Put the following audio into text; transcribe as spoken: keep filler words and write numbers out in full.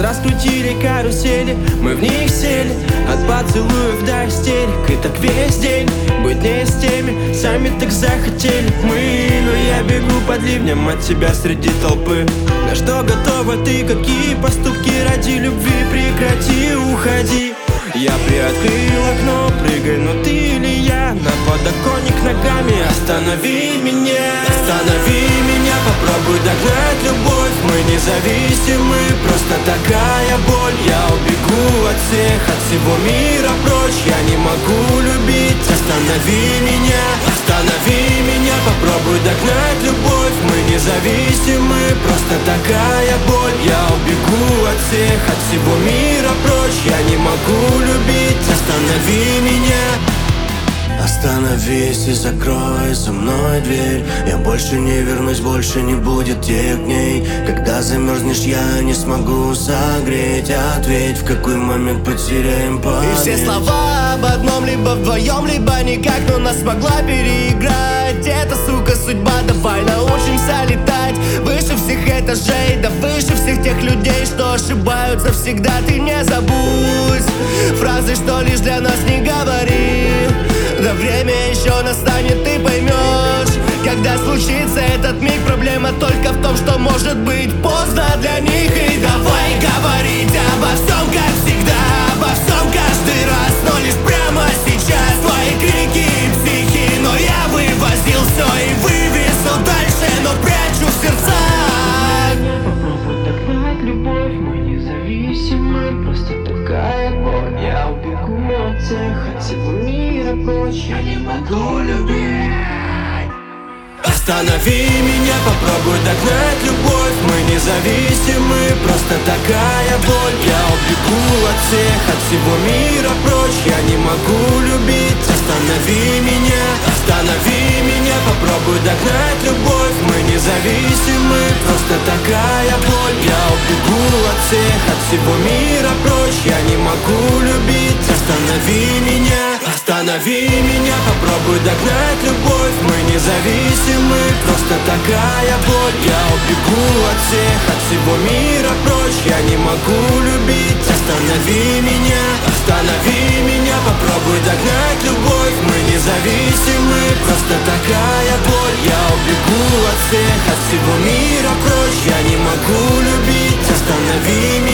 раскрутили карусели, мы в них сели. От поцелуев до истерик, и так весь день. Быть не с теми, сами так захотели мы. Но я бегу под ливнем от тебя среди толпы. На что готова ты, какие поступки ради любви? Прекрати, уходи. Я приоткрыл окно, прыгай, но ты или я? На подоконник ногами, останови меня. Останови меня, попробуй догнать любовь. Мы независимы, просто такая боль. Я убегу от всех, от всего мира прочь. Я не могу любить, останови меня. Останови меня, попробуй догнать любовь. Мы независимы, просто такая боль. Я убегу от всех, от всего мира прочь. Я не могу любить, останови меня. Остановись и закрой за мной дверь. Я больше не вернусь, больше не будет тех дней. Когда замерзнешь, я не смогу согреть. Ответь, в какой момент потеряем память. И все слова об одном, либо вдвоем, либо никак, но нас смогла переиграть эта, сука, судьба. Давай научимся летать выше всех этажей, да выше всех тех людей, что ошибаются всегда. Ты не забудь фразы, что лишь для нас не говори. Да время еще настанет, ты поймешь, когда случится этот миг. Проблема только в том, что может быть поздно для них. И давай говорить обо всем, как всегда, обо всем каждый раз, но лишь прямо сейчас. Твои крики и психи, но я вывозил все и вывезу дальше, но прячу в сердцах. Попробуй догнать любовь, мы независимы, просто такая боль. Я убегу от всех, от всего мира прочь. Я не могу любить. Останови меня, попробуй догнать любовь. Мы независимы, просто такая боль. Я убегу от всех, от всего мира прочь. Я не могу любить, останови меня. Останови меня, попробуй догнать любовь. Мы независимы, просто такая боль. Я убегу от всех, от всего мира прочь. Я не могу любить, останови меня. Останови меня, попробуй догнать любовь. Мы независимы, просто такая боль. Я убегу от всех, от всего мира прочь. Я не могу любить, останови меня. Останови меня, попробуй догнать любовь. Мы независимы, просто такая боль. Я убегу от всех, от всего мира прочь. Я не могу любить, останови меня.